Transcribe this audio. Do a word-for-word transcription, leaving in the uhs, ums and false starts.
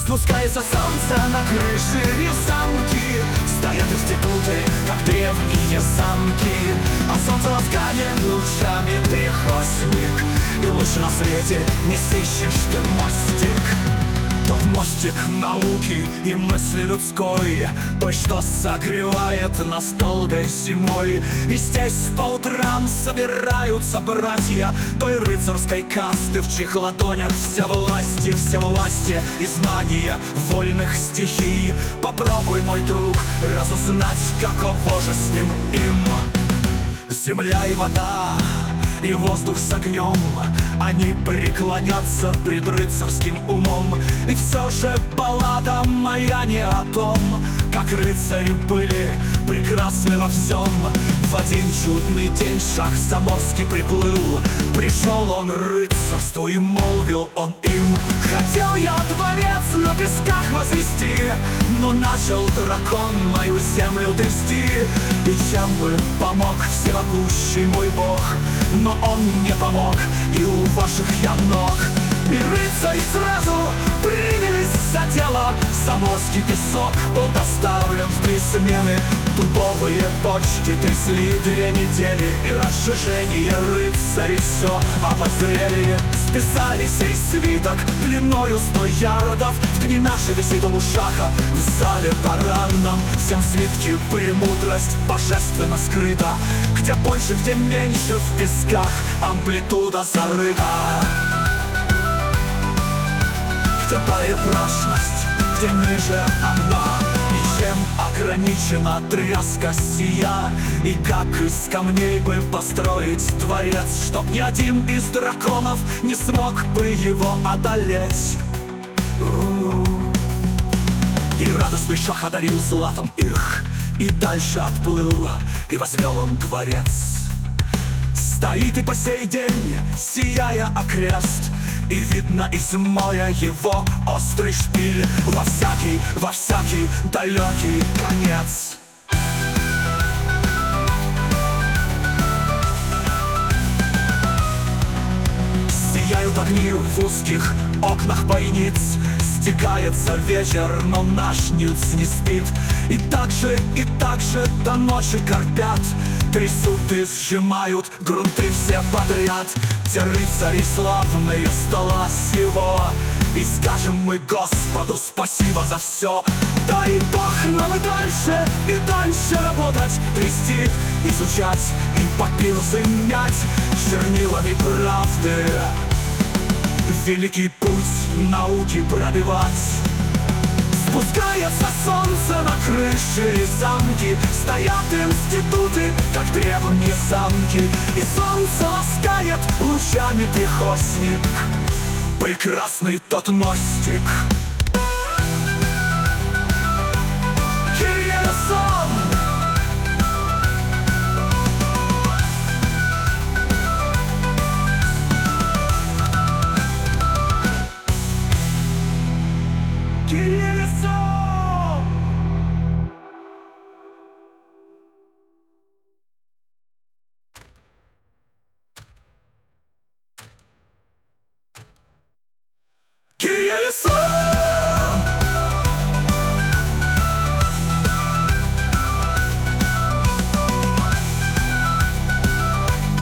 Спускается солнце на крыши и замки, стоят институты, как древние замки. А солнце ласкает лучами трехосник, и лучше на свете не сыщешь ты мостик. Тот мостик науки и мысли людской, той, что согревает нас долгой зимой. И здесь по утрам собираются братья той рыцарской касты, в чьих ладонях вся власть и все власти и знания вольных стихий. Попробуй, мой друг, разузнать, каково же с ним им. Земля и вода, и воздух с огнем, они преклонятся пред рыцарским умом. И все же баллада моя не о том, как рыцари были прекрасны во всем. В один чудный день Шах-Заморский приплыл, пришел он рыцарству и молвил он им: хотел я дворец на песках возвести, но начал дракон мою землю трясти. И чем бы помог всемогущий мой бог, но он мне помог, и у ваших я ног. И рыцари сразу принялись за дело. Заморский песок был доставлен в три смены. Дубовые почки трясли две недели, и разжижение рыцари все обозрели. Списали сей свиток длиною сто ярдов, ткни наши висит он у Шаха в зале парадном. Всем свитки премудрость божественно скрыта, где больше, где меньше в песках амплитуда зарыта. Где поверхностность, где ниже она, и чем ограничена тряска сия. И как из камней бы построить дворец, чтоб ни один из драконов не смог бы его одолеть. И радостный Шах одарил златом их, и дальше отплыл, и возвел он дворец. Стоит и по сей день, сияя окрест, и видно из моря его острый шпиль во всякий, во всякий далекий конец. Сияют огни в узких окнах бойниц, стекается вечер, но наш Нильс не спит. И так же, и так же до ночи корпят, трясут и сжимают грунты все подряд. Те рыцари славные стола сего, и скажем мы Господу спасибо за все. Да и Бог нам и дальше, и дальше работать, трясти, изучать и папирусы мять чернилами правды. Великий путь науки пробивать. Спускается солнце на крыши и замки, стоят институты, как древние замки. И солнце ласкает лучами трехосник, прекрасный тот мостик.